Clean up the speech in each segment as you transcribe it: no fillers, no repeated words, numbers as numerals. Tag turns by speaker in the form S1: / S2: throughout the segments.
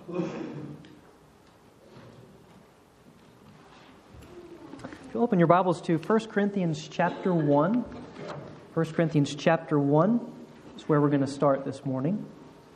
S1: If you open your Bibles to 1 Corinthians chapter 1. 1 Corinthians chapter 1 is where we're going to start this morning.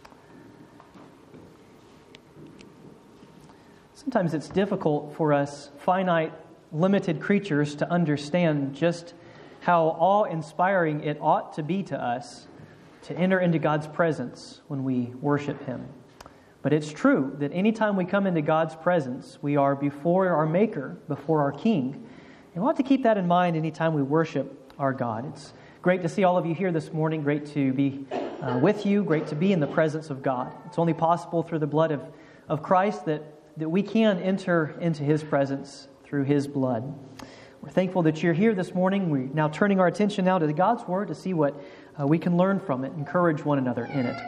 S1: Sometimes it's difficult for us finite, limited creatures to understand just how awe-inspiring it ought to be to us to enter into God's presence when we worship Him. But it's true that anytime we come into God's presence, we are before our Maker, before our King. And we want to keep that in mind anytime we worship our God. It's great to see all of you here this morning. Great to be with you. Great to be in the presence of God. It's only possible through the blood of Christ that we can enter into His presence through His blood. We're thankful that you're here this morning. We're now turning our attention now to God's Word to see what we can learn from it, encourage one another in it.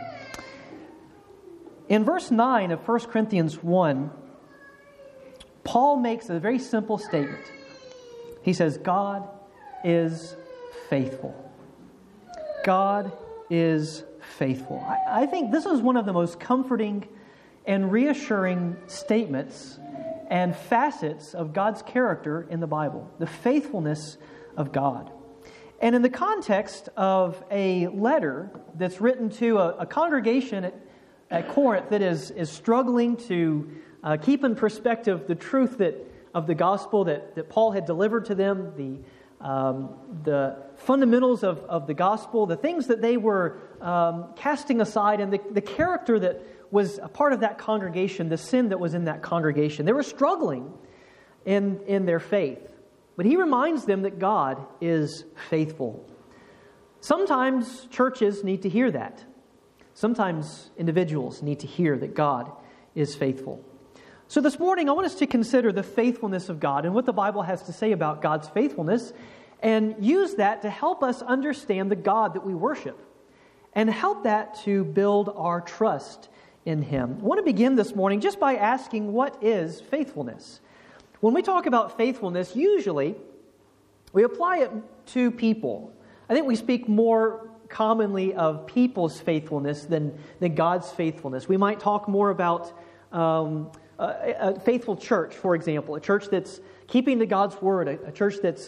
S1: In verse 9 of 1 Corinthians 1, Paul makes a very simple statement. He says, God is faithful. God is faithful. I think this is one of the most comforting and reassuring statements and facets of God's character in the Bible, the faithfulness of God. And in the context of a letter that's written to a congregation at Corinth that is struggling to keep in perspective the truth of the gospel that Paul had delivered to them, the fundamentals of the gospel, the things that they were casting aside, and the character that was a part of that congregation, the sin that was in that congregation. They were struggling in their faith. But he reminds them that God is faithful. Sometimes churches need to hear that. Sometimes individuals need to hear that God is faithful. So this morning, I want us to consider the faithfulness of God and what the Bible has to say about God's faithfulness, and use that to help us understand the God that we worship, and help that to build our trust in Him. I want to begin this morning just by asking, what is faithfulness? When we talk about faithfulness, usually we apply it to people. I think we speak more commonly of people's faithfulness than God's faithfulness. We might talk more about a faithful church, for example, a church that's keeping to God's Word, a church that's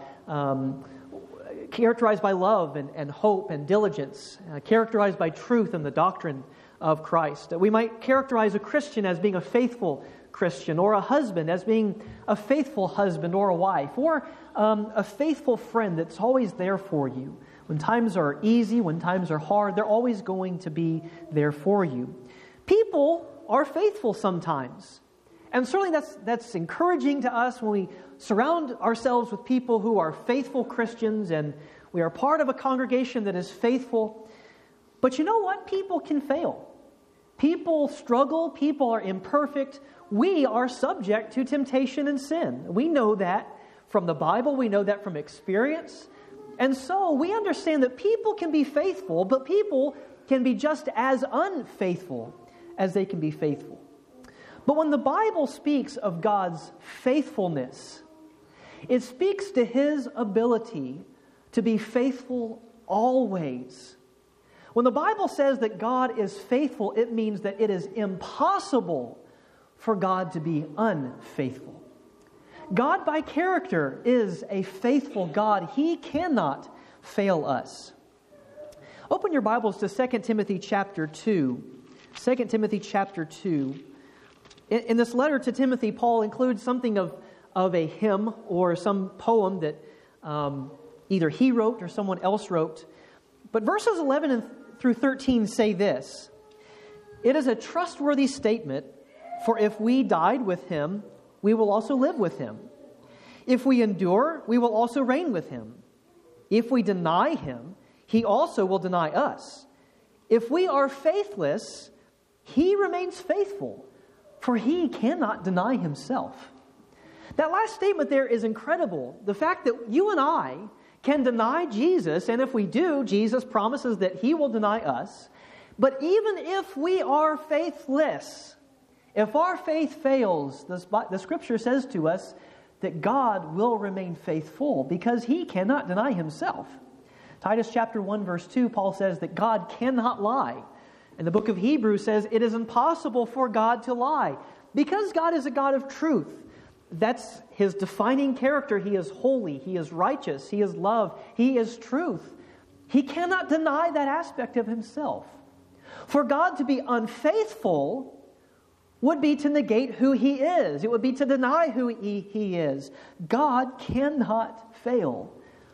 S1: characterized by love and hope and diligence, characterized by truth and the doctrine of Christ. We might characterize a Christian as being a faithful Christian, or a husband as being a faithful husband or a wife, or a faithful friend that's always there for you. When times are easy, when times are hard, they're always going to be there for you. People are faithful sometimes. And certainly that's encouraging to us when we surround ourselves with people who are faithful Christians, and we are part of a congregation that is faithful. But you know what? People can fail. People struggle. People are imperfect. We are subject to temptation and sin. We know that from the Bible. We know that from experience. And so we understand that people can be faithful, but people can be just as unfaithful as they can be faithful. But when the Bible speaks of God's faithfulness, it speaks to His ability to be faithful always. When the Bible says that God is faithful, it means that it is impossible for God to be unfaithful. God by character is a faithful God. He cannot fail us. Open your Bibles to 2 Timothy chapter 2. 2 Timothy chapter 2. In this letter to Timothy, Paul includes something of a hymn or some poem that either he wrote or someone else wrote. But verses 11 through 13 say this: "It is a trustworthy statement, for if we died with Him, we will also live with Him. If we endure, we will also reign with Him. If we deny Him, He also will deny us. If we are faithless, He remains faithful, for He cannot deny Himself." That last statement there is incredible. The fact that you and I can deny Jesus, and if we do, Jesus promises that He will deny us. But even if we are faithless, if our faith fails, the Scripture says to us that God will remain faithful because He cannot deny Himself. Titus chapter 1 verse 2, Paul says that God cannot lie. And the book of Hebrews says it is impossible for God to lie. Because God is a God of truth, that's His defining character. He is holy, He is righteous, He is love, He is truth. He cannot deny that aspect of Himself. For God to be unfaithful would be to negate who He is. It would be to deny who He is. God cannot fail.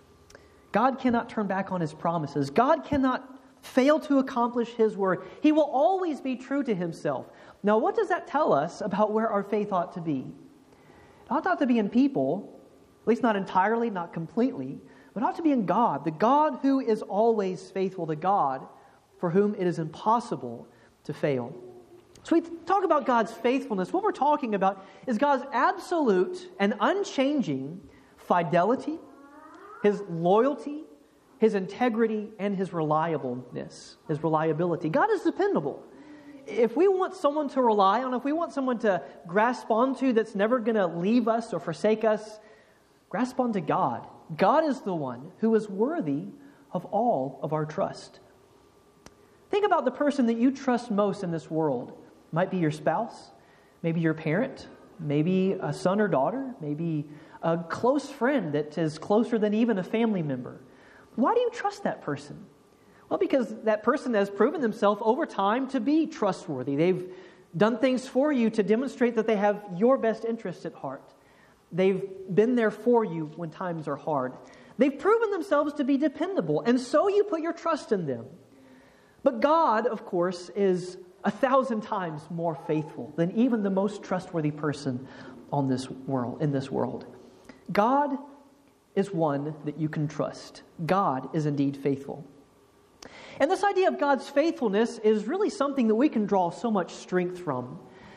S1: God cannot turn back on His promises. God cannot fail to accomplish His word. He will always be true to Himself. Now, what does that tell us about where our faith ought to be? It ought not to be in people, at least not entirely, not completely, but it ought to be in God, the God who is always faithful, the God for whom it is impossible to fail. So we talk about God's faithfulness. What we're talking about is God's absolute and unchanging fidelity, His loyalty, His integrity, and His reliableness, His reliability. God is dependable. If we want someone to rely on, if we want someone to grasp onto that's never going to leave us or forsake us, grasp onto God. God is the one who is worthy of all of our trust. Think about the person that you trust most in this world. It might be your spouse, maybe your parent, maybe a son or daughter, maybe a close friend that is closer than even a family member. Why do you trust that person? Well, because that person has proven themselves over time to be trustworthy. They've done things for you to demonstrate that they have your best interest at heart. They've been there for you when times are hard. They've proven themselves to be dependable, and so you put your trust in them. But God, of course, is 1,000 times more faithful than even the most trustworthy person in this world. God is one that you can trust. God is indeed faithful. And this idea of God's faithfulness is really something that we can draw so much strength from.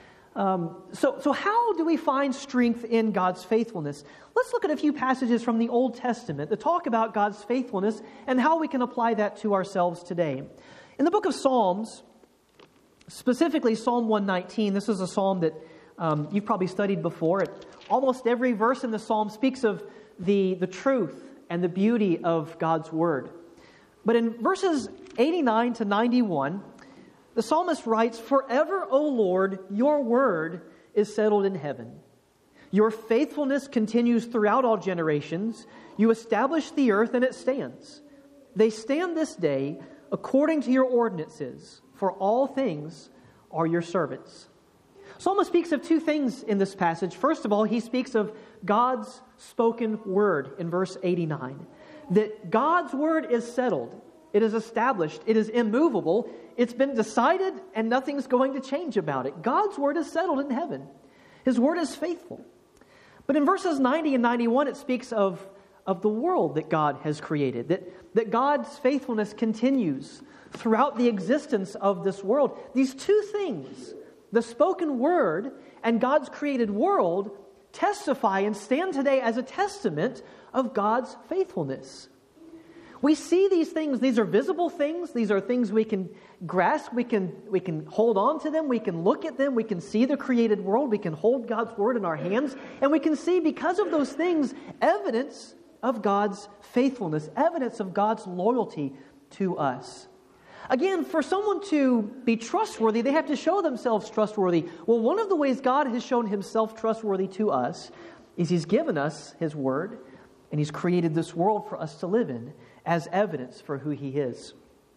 S1: So how do we find strength in God's faithfulness? Let's look at a few passages from the Old Testament that talk about God's faithfulness and how we can apply that to ourselves today. In the book of Psalms, specifically Psalm 119, this is a psalm that you've probably studied before. Almost every verse in the psalm speaks of the truth and the beauty of God's word. But in verses 89 to 91, the psalmist writes, "Forever, O Lord, your word is settled in heaven. Your faithfulness continues throughout all generations. You establish the earth and it stands. They stand this day according to your ordinances, for all things are your servants." Psalmist speaks of two things in this passage. First of all, he speaks of God's spoken word in verse 89. That God's word is settled. It is established. It is immovable. It's been decided and nothing's going to change about it. God's word is settled in heaven. His word is faithful. But in verses 90 and 91, it speaks of the world that God has created. That God's faithfulness continues throughout the existence of this world. These two things, the spoken word and God's created world, testify and stand today as a testament of God's faithfulness. We see these things. These are visible things. These are things we can grasp. We can hold on to them. We can look at them. We can see the created world. We can hold God's word in our hands. And we can see, because of those things, evidence of God's faithfulness, evidence of God's loyalty to us. Again, for someone to be trustworthy, they have to show themselves trustworthy. Well, one of the ways God has shown Himself trustworthy to us is He's given us His word, and He's created this world for us to live in as evidence for who He is.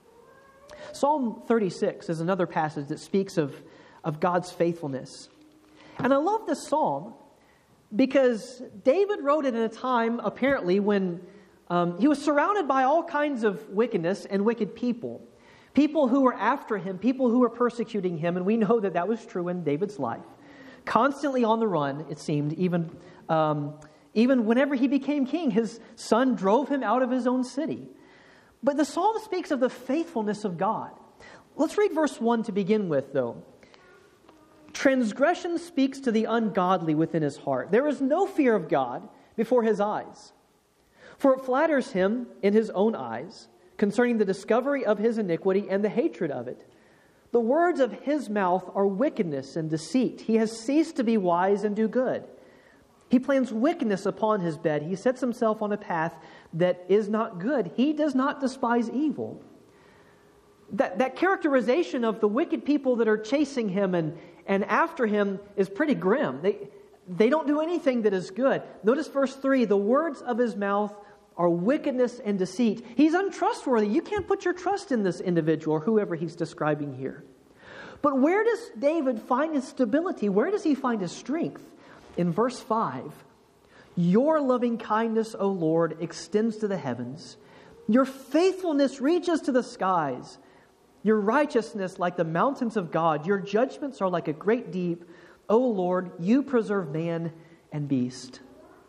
S1: Psalm 36 is another passage that speaks of God's faithfulness. And I love this psalm because David wrote it in a time, apparently, when he was surrounded by all kinds of wickedness and wicked people. People who were after him, people who were persecuting him, and we know that that was true in David's life. Constantly on the run, it seemed, even whenever he became king, his son drove him out of his own city. But the psalm speaks of the faithfulness of God. Let's read verse 1 to begin with, though. "Transgression speaks to the ungodly within his heart. There is no fear of God before his eyes. For it flatters him in his own eyes, concerning the discovery of his iniquity and the hatred of it. The words of his mouth are wickedness and deceit. He has ceased to be wise and do good. He plans wickedness upon his bed. He sets himself on a path that is not good. He does not despise evil. That characterization of the wicked people that are chasing him and after him is pretty grim. They don't do anything that is good. Notice verse 3, the words of his mouth are wickedness and deceit. He's untrustworthy. You can't put your trust in this individual or whoever he's describing here. But where does David find his stability? Where does he find his strength? In verse 5, your loving kindness, O Lord, extends to the heavens. Your faithfulness reaches to the skies. Your righteousness like the mountains of God. Your judgments are like a great deep. O Lord, you preserve man and beast.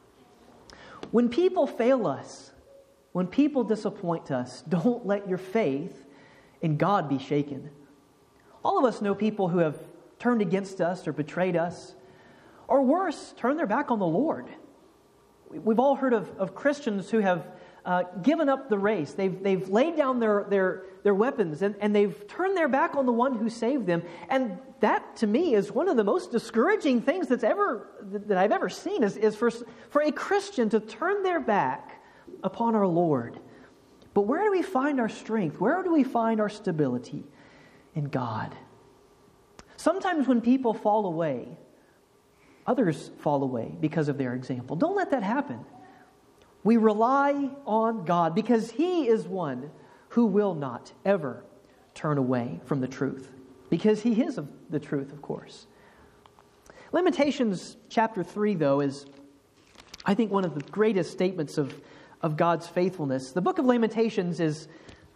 S1: When people fail us, when people disappoint us, don't let your faith in God be shaken. All of us know people who have turned against us or betrayed us, or worse, turned their back on the Lord. We've all heard of Christians who have given up the race. They've laid down their weapons and they've turned their back on the one who saved them. And that, to me, is one of the most discouraging things that I've ever seen is for a Christian to turn their back upon our Lord. But where do we find our strength? Where do we find our stability? In God. Sometimes when people fall away, others fall away because of their example. Don't let that happen. We rely on God because He is one who will not ever turn away from the truth. Because He is of the truth, of course. Lamentations chapter 3, though, is, I think, one of the greatest statements of God's faithfulness. The book of Lamentations is,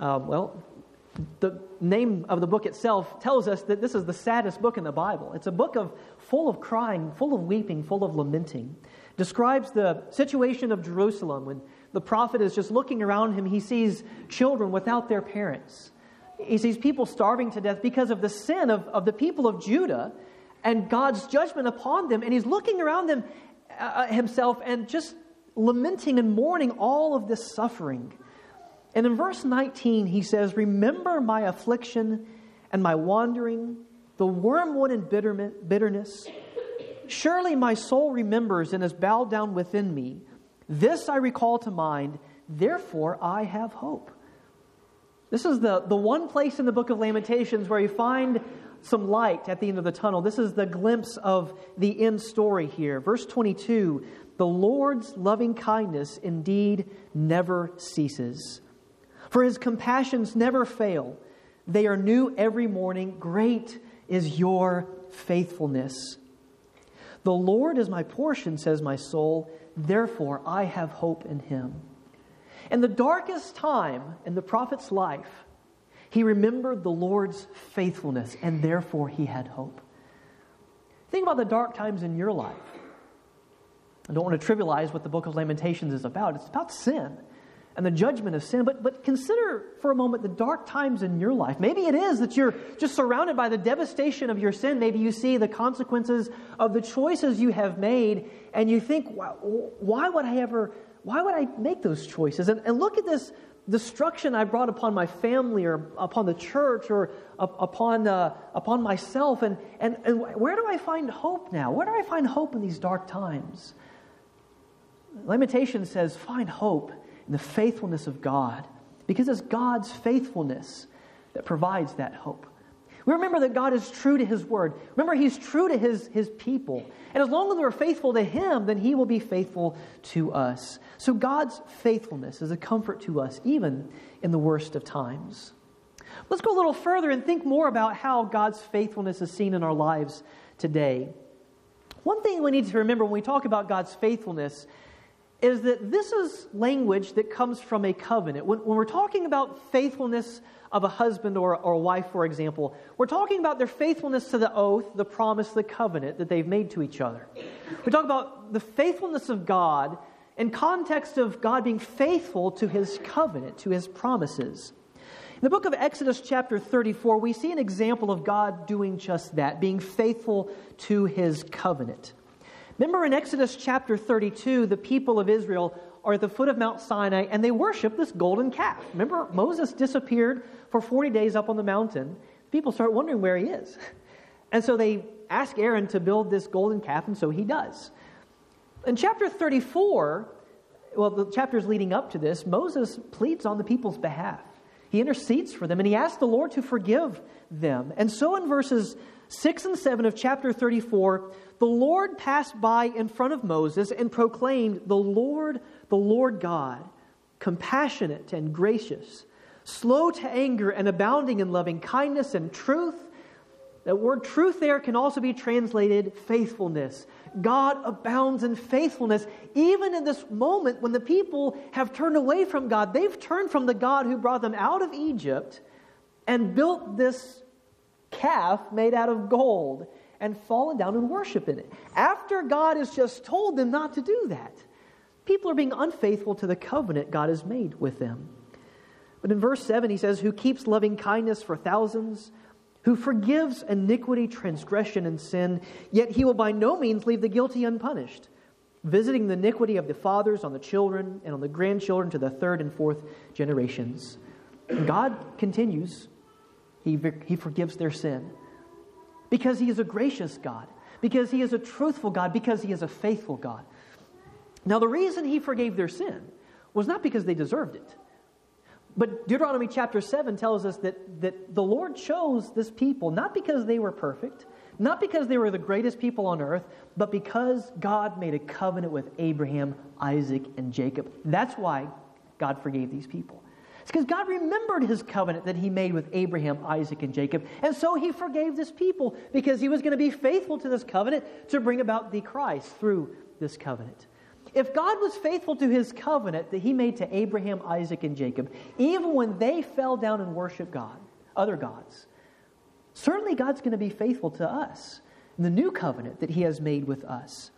S1: the name of the book itself tells us that this is the saddest book in the Bible. It's a book full of crying, full of weeping, full of lamenting. Describes the situation of Jerusalem when the prophet is just looking around him. He sees children without their parents. He sees people starving to death because of the sin of the people of Judah and God's judgment upon them. And he's looking around them himself and just lamenting and mourning all of this suffering. And in verse 19, he says, remember my affliction and my wandering, the wormwood and bitterness. Surely my soul remembers and is bowed down within me. This I recall to mind, therefore I have hope. This is the one place in the book of Lamentations where you find some light at the end of the tunnel. This is the glimpse of the end story here. Verse 22, the Lord's loving kindness indeed never ceases. For His compassions never fail. They are new every morning. Great is your faithfulness. The Lord is my portion, says my soul. Therefore, I have hope in Him. In the darkest time in the prophet's life, he remembered the Lord's faithfulness, and therefore he had hope. Think about the dark times in your life. I don't want to trivialize what the book of Lamentations is about. It's about sin and the judgment of sin. But consider for a moment the dark times in your life. Maybe it is that you're just surrounded by the devastation of your sin. Maybe you see the consequences of the choices you have made, and you think, why would I make those choices? And look at this destruction I brought upon my family or upon the church or upon myself. And where do I find hope now? Where do I find hope in these dark times? Lamentations says, find hope in the faithfulness of God, because it's God's faithfulness that provides that hope. We remember that God is true to His word. Remember, He's true to His people. And as long as we're faithful to Him, then He will be faithful to us. So God's faithfulness is a comfort to us, even in the worst of times. Let's go a little further and think more about how God's faithfulness is seen in our lives today. One thing we need to remember when we talk about God's faithfulness is that this is language that comes from a covenant. When we're talking about faithfulness of a husband or a wife, for example, we're talking about their faithfulness to the oath, the promise, the covenant that they've made to each other. We talk about the faithfulness of God in context of God being faithful to His covenant, to His promises. In the book of Exodus chapter 34, we see an example of God doing just that, being faithful to His covenant. Remember in Exodus chapter 32, the people of Israel are at the foot of Mount Sinai and they worship this golden calf. Remember, Moses disappeared for 40 days up on the mountain. People start wondering where he is. And so they ask Aaron to build this golden calf, and so he does. In chapter 34, well, the chapters leading up to this, Moses pleads on the people's behalf. He intercedes for them, and he asks the Lord to forgive them. And so in verses 6 and 7 of chapter 34, the Lord passed by in front of Moses and proclaimed, the Lord God, compassionate and gracious, slow to anger and abounding in loving kindness and truth. That word truth there can also be translated faithfulness. God abounds in faithfulness. Even in this moment when the people have turned away from God, they've turned from the God who brought them out of Egypt and built this calf made out of gold and fallen down and worship in it. After God has just told them not to do that, people are being unfaithful to the covenant God has made with them. But in verse 7 he says, who keeps loving kindness for thousands, who forgives iniquity, transgression, and sin, yet he will by no means leave the guilty unpunished, visiting the iniquity of the fathers on the children and on the grandchildren to the third and fourth generations. And God continues, He forgives their sin because He is a gracious God, because He is a truthful God, because He is a faithful God. Now the reason He forgave their sin was not because they deserved it. But Deuteronomy chapter 7 tells us that the Lord chose this people not because they were perfect, not because they were the greatest people on earth, but because God made a covenant with Abraham, Isaac, and Jacob. That's why God forgave these people. It's because God remembered His covenant that He made with Abraham, Isaac, and Jacob. And so He forgave this people because He was going to be faithful to this covenant to bring about the Christ through this covenant. If God was faithful to His covenant that He made to Abraham, Isaac, and Jacob, even when they fell down and worshiped God, other gods, certainly God's going to be faithful to us in the new covenant that He has made with us.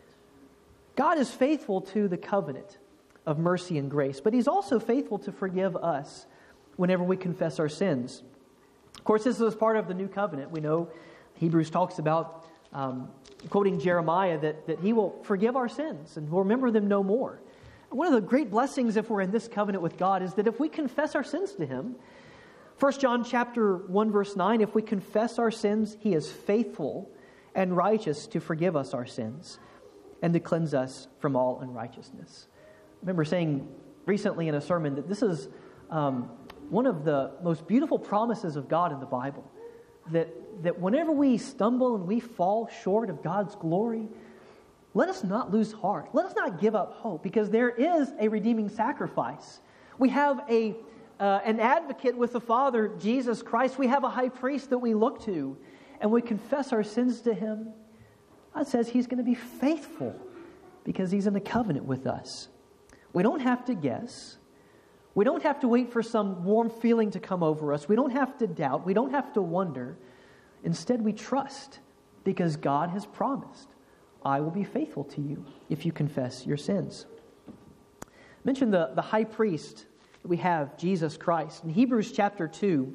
S1: God is faithful to the covenant of mercy and grace, but He's also faithful to forgive us whenever we confess our sins. Of course, this is part of the new covenant. We know Hebrews talks about quoting Jeremiah, that He will forgive our sins and will remember them no more. One of the great blessings if we're in this covenant with God is that if we confess our sins to Him, 1 John chapter 1 verse 9, if we confess our sins, He is faithful and righteous to forgive us our sins and to cleanse us from all unrighteousness. I remember saying recently in a sermon that this is one of the most beautiful promises of God in the Bible. That whenever we stumble and we fall short of God's glory, let us not lose heart. Let us not give up hope, because there is a redeeming sacrifice. We have an advocate with the Father, Jesus Christ. We have a high priest that we look to, and we confess our sins to Him. God says He's going to be faithful because He's in a covenant with us. We don't have to guess. We don't have to wait for some warm feeling to come over us. We don't have to doubt. We don't have to wonder. Instead, we trust because God has promised, I will be faithful to you if you confess your sins. I mentioned the high priest that we have, Jesus Christ. In Hebrews chapter 2,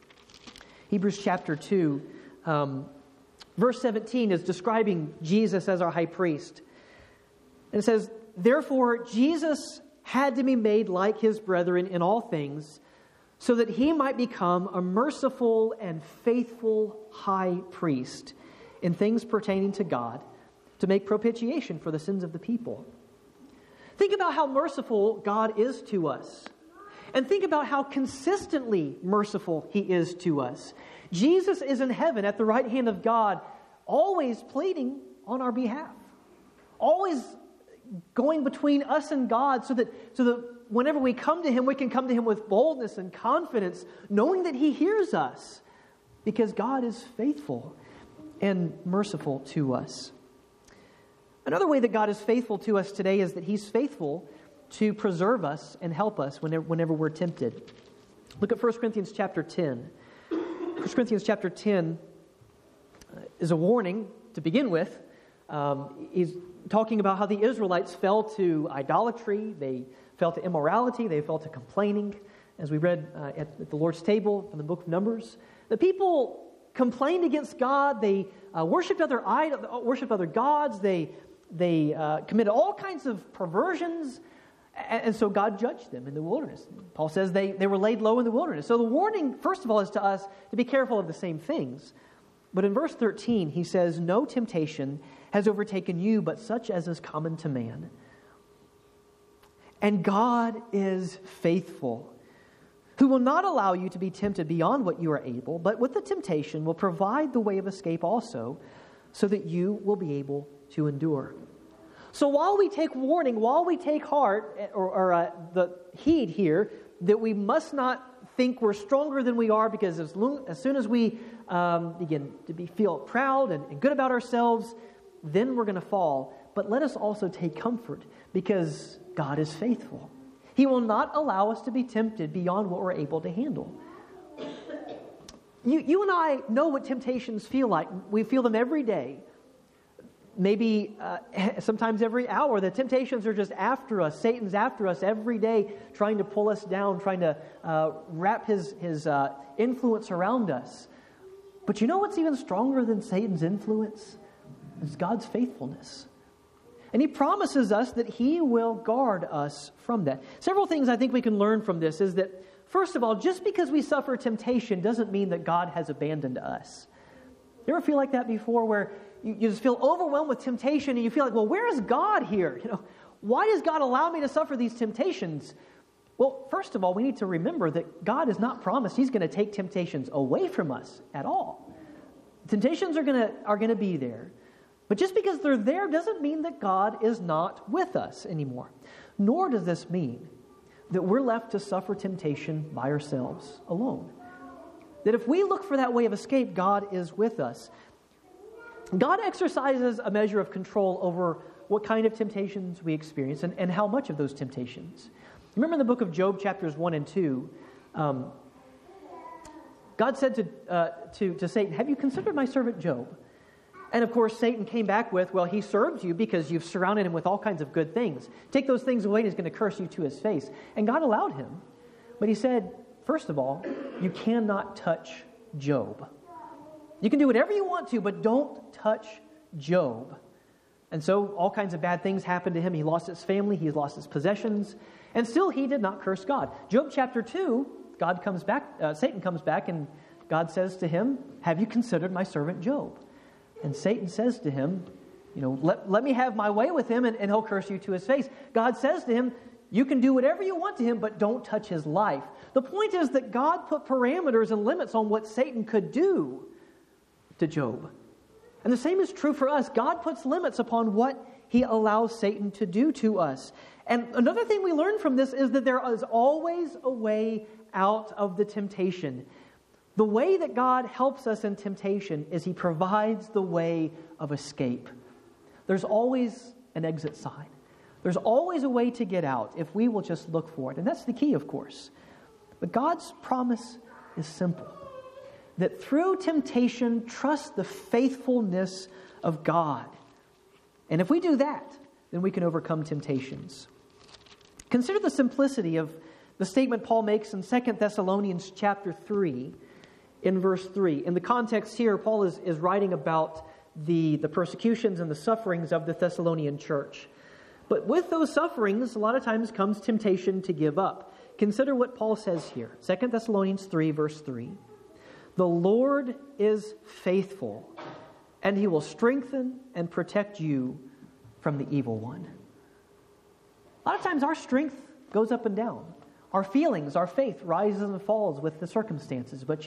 S1: verse 17 is describing Jesus as our high priest. And it says, therefore, Jesus had to be made like His brethren in all things, so that He might become a merciful and faithful high priest in things pertaining to God, to make propitiation for the sins of the people. Think about how merciful God is to us. And think about how consistently merciful He is to us. Jesus is in heaven at the right hand of God, always pleading on our behalf. Always going between us and God so that whenever we come to Him, we can come to Him with boldness and confidence, knowing that He hears us because God is faithful and merciful to us. Another way that God is faithful to us today is that He's faithful to preserve us and help us whenever we're tempted. Look at 1 Corinthians chapter 10. 1 Corinthians chapter 10 is a warning to begin with. He's talking about how the Israelites fell to idolatry, they fell to immorality, they fell to complaining, as we read at the Lord's table from the book of Numbers. The people complained against God, they worshipped other gods, they committed all kinds of perversions, and so God judged them in the wilderness. Paul says they were laid low in the wilderness. So the warning, first of all, is to us to be careful of the same things. But in verse 13, he says, no temptation has overtaken you, but such as is common to man. And God is faithful, who will not allow you to be tempted beyond what you are able, but with the temptation will provide the way of escape also, so that you will be able to endure. So while we take warning, while we take heart, or the heed here, that we must not think we're stronger than we are, because as soon as we begin to feel proud and good about ourselves, then we're going to fall. But let us also take comfort, because God is faithful. He will not allow us to be tempted beyond what we're able to handle. You and I know what temptations feel like. We feel them every day. Maybe sometimes every hour. The temptations are just after us. Satan's after us every day, trying to pull us down, trying to wrap his influence around us. But you know what's even stronger than Satan's influence? It's God's faithfulness. And He promises us that He will guard us from that. Several things I think we can learn from this is that, first of all, just because we suffer temptation doesn't mean that God has abandoned us. You ever feel like that before, where you just feel overwhelmed with temptation and you feel like, well, where is God here? Why does God allow me to suffer these temptations? Well, first of all, we need to remember that God has not promised He's going to take temptations away from us at all. Temptations are going to be there. But just because they're there doesn't mean that God is not with us anymore. Nor does this mean that we're left to suffer temptation by ourselves alone. That if we look for that way of escape, God is with us. God exercises a measure of control over what kind of temptations we experience and how much of those temptations. Remember in the book of Job, chapters 1 and 2, God said to Satan, "Have you considered my servant Job?" And of course, Satan came back with, well, he serves you because you've surrounded him with all kinds of good things. Take those things away and he's going to curse you to his face. And God allowed him. But He said, first of all, you cannot touch Job. You can do whatever you want to, but don't touch Job. And so all kinds of bad things happened to him. He lost his family. He lost his possessions. And still he did not curse God. Job chapter 2, Satan comes back and God says to him, "Have you considered my servant Job?" And Satan says to him, let me have my way with him and he'll curse you to his face. God says to him, you can do whatever you want to him, but don't touch his life. The point is that God put parameters and limits on what Satan could do to Job. And the same is true for us. God puts limits upon what He allows Satan to do to us. And another thing we learn from this is that there is always a way out of the temptation. The way that God helps us in temptation is He provides the way of escape. There's always an exit sign. There's always a way to get out if we will just look for it. And that's the key, of course. But God's promise is simple. That through temptation, trust the faithfulness of God. And if we do that, then we can overcome temptations. Consider the simplicity of the statement Paul makes in 2 Thessalonians chapter 3, in verse 3. In the context here, Paul is writing about the persecutions and the sufferings of the Thessalonian church. But with those sufferings, a lot of times comes temptation to give up. Consider what Paul says here. 2 Thessalonians 3, verse 3. The Lord is faithful, and He will strengthen and protect you from the evil one. A lot of times our strength goes up and down. Our feelings, our faith rises and falls with the circumstances. But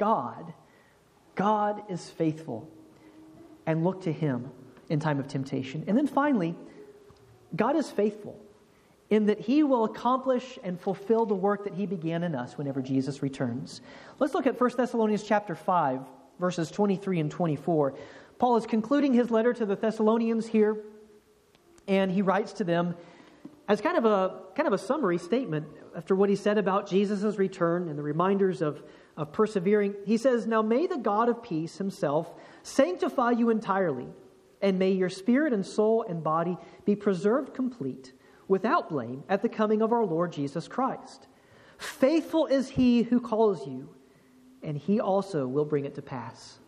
S1: God is faithful. And look to Him in time of temptation. And then finally, God is faithful in that He will accomplish and fulfill the work that He began in us whenever Jesus returns. Let's look at 1 Thessalonians chapter 5, verses 23 and 24. Paul is concluding his letter to the Thessalonians here, and he writes to them as kind of a summary statement after what he said about Jesus' return and the reminders of persevering. He says, "Now may the God of peace Himself sanctify you entirely, and may your spirit and soul and body be preserved complete, without blame, at the coming of our Lord Jesus Christ. Faithful is He who calls you, and He also will bring it to pass."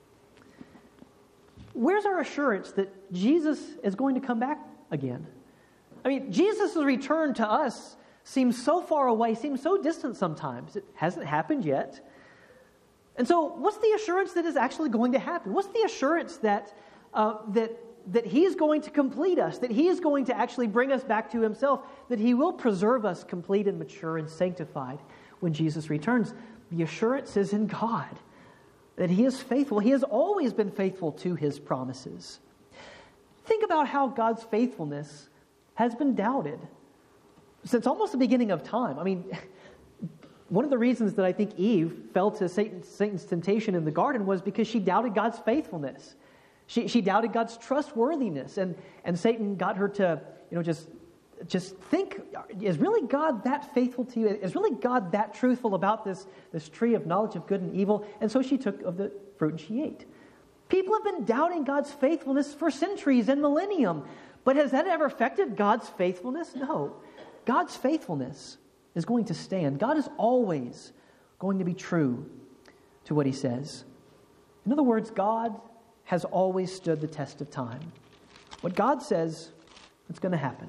S1: Where's our assurance that Jesus is going to come back again? I mean, Jesus' return to us seems so far away, seems so distant sometimes. It hasn't happened yet. And so what's the assurance that is actually going to happen? What's the assurance that He is going to complete us, that He is going to actually bring us back to Himself, that He will preserve us complete and mature and sanctified? when Jesus returns. The assurance is in God, that He is faithful. He has always been faithful to His promises. Think about how God's faithfulness has been doubted since almost the beginning of time. I mean, one of the reasons that I think Eve fell to Satan's temptation in the garden was because she doubted God's faithfulness. She doubted God's trustworthiness, and Satan got her to, just think, is really God that faithful to you? Is really God that truthful about this tree of knowledge of good and evil? And so she took of the fruit and she ate. People have been doubting God's faithfulness for centuries and millennium, but has that ever affected God's faithfulness? No. God's faithfulness is going to stand. God is always going to be true to what He says. In other words, God has always stood the test of time. What God says, it's going to happen.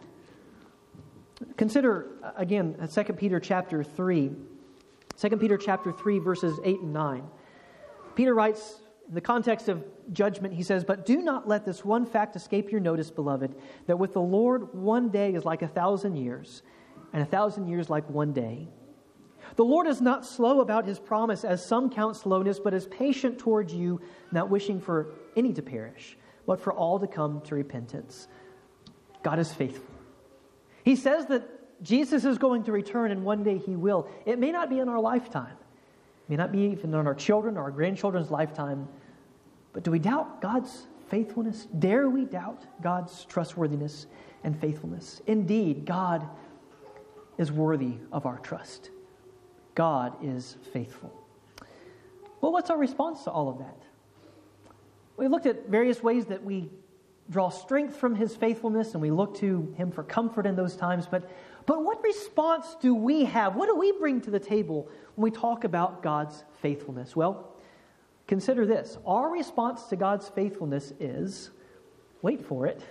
S1: Consider, again, 2 Peter chapter 3. 2 Peter chapter 3, verses 8 and 9. Peter writes, in the context of judgment, he says, "But do not let this one fact escape your notice, beloved, that with the Lord 1 day is like 1,000 years, and 1,000 years like 1 day. The Lord is not slow about His promise, as some count slowness, but is patient towards you, not wishing for any to perish, but for all to come to repentance." God is faithful. He says that Jesus is going to return, and one day He will. It may not be in our lifetime. It may not be even in our children or our grandchildren's lifetime. But do we doubt God's faithfulness? Dare we doubt God's trustworthiness and faithfulness? Indeed, God is worthy of our trust. God is faithful. Well, what's our response to all of that? We looked at various ways that we draw strength from His faithfulness, and we look to Him for comfort in those times. But what response do we have? What do we bring to the table when we talk about God's faithfulness? Well, consider this. Our response to God's faithfulness is, wait for it,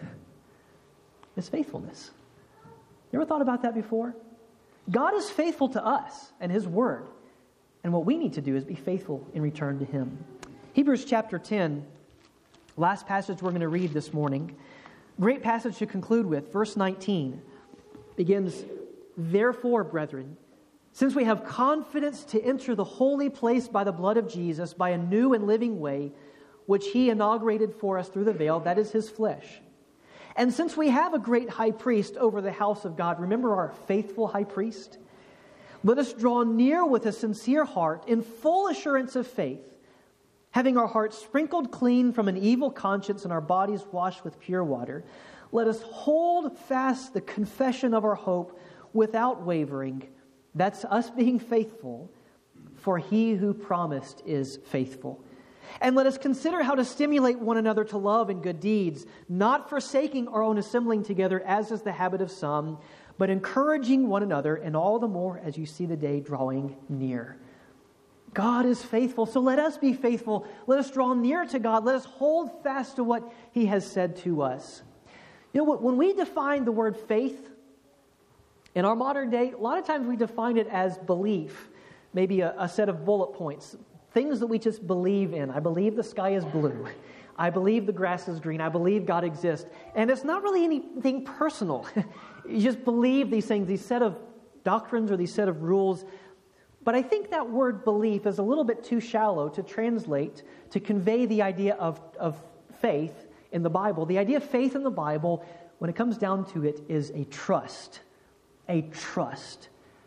S1: is faithfulness. You ever thought about that before? God is faithful to us and His Word. And what we need to do is be faithful in return to Him. Hebrews chapter 10, last passage we're going to read this morning. Great passage to conclude with. Verse 19 begins, "Therefore, brethren, since we have confidence to enter the holy place by the blood of Jesus, by a new and living way, which He inaugurated for us through the veil, that is His flesh. And since we have a great high priest over the house of God," remember our faithful high priest? "Let us draw near with a sincere heart, in full assurance of faith, having our hearts sprinkled clean from an evil conscience and our bodies washed with pure water. Let us hold fast the confession of our hope without wavering." That's us being faithful, "for He who promised is faithful. And let us consider how to stimulate one another to love and good deeds, not forsaking our own assembling together, as is the habit of some, but encouraging one another, and all the more as you see the day drawing near." God is faithful, so let us be faithful. Let us draw near to God. Let us hold fast to what He has said to us. You know, when we define the word faith in our modern day, a lot of times we define it as belief, maybe a set of bullet points, things that we just believe in. I believe the sky is blue. I believe the grass is green. I believe God exists. And it's not really anything personal. You just believe these things, these set of doctrines or these set of rules. But I think that word belief is a little bit too shallow to translate, to convey the idea of faith in the Bible. The idea of faith in the Bible, when it comes down to it, is a trust. A trust.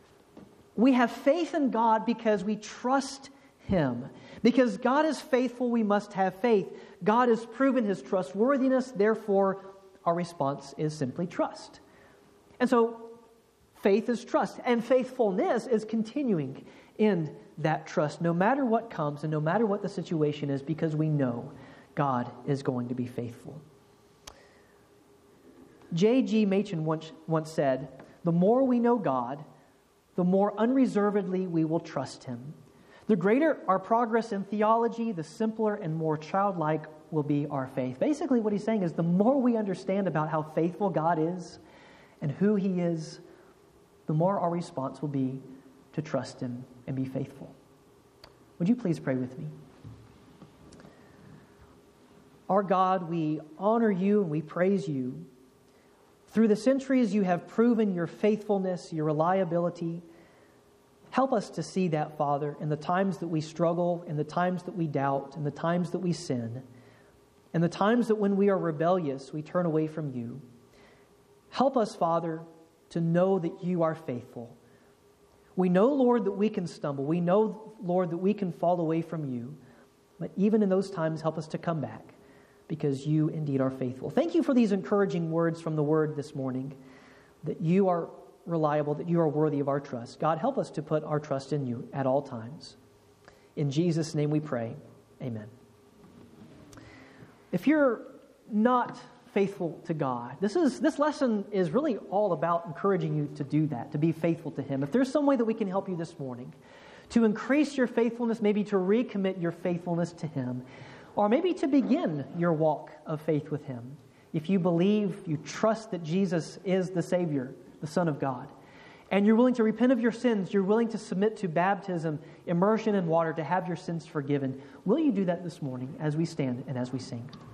S1: We have faith in God because we trust Him. Because God is faithful, we must have faith. God has proven His trustworthiness, therefore our response is simply trust. And so faith is trust, and faithfulness is continuing in that trust, no matter what comes and no matter what the situation is, because we know God is going to be faithful. J.G. Machen once said, "The more we know God, the more unreservedly we will trust Him. The greater our progress in theology, the simpler and more childlike will be our faith." Basically what he's saying is the more we understand about how faithful God is and who He is, the more our response will be to trust Him and be faithful. Would you please pray with me? Our God, we honor You and we praise You. Through the centuries, You have proven Your faithfulness, Your reliability. Help us to see that, Father, in the times that we struggle, in the times that we doubt, in the times that we sin, in the times that when we are rebellious, we turn away from you. Help us, Father, to know that you are faithful. We know, Lord, that we can stumble. We know, Lord, that we can fall away from you. But even in those times, help us to come back, because you indeed are faithful. Thank you for these encouraging words from the Word this morning, that you are reliable, that you are worthy of our trust. God, help us to put our trust in you at all times. In Jesus' name we pray. Amen. If you're not faithful to God, this lesson is really all about encouraging you to do that, to be faithful to Him. If there's some way that we can help you this morning to increase your faithfulness, maybe to recommit your faithfulness to Him, or maybe to begin your walk of faith with Him, if you believe, you trust that Jesus is the Savior, the Son of God, and you're willing to repent of your sins, you're willing to submit to baptism, immersion in water, to have your sins forgiven, will you do that this morning as we stand and as we sing?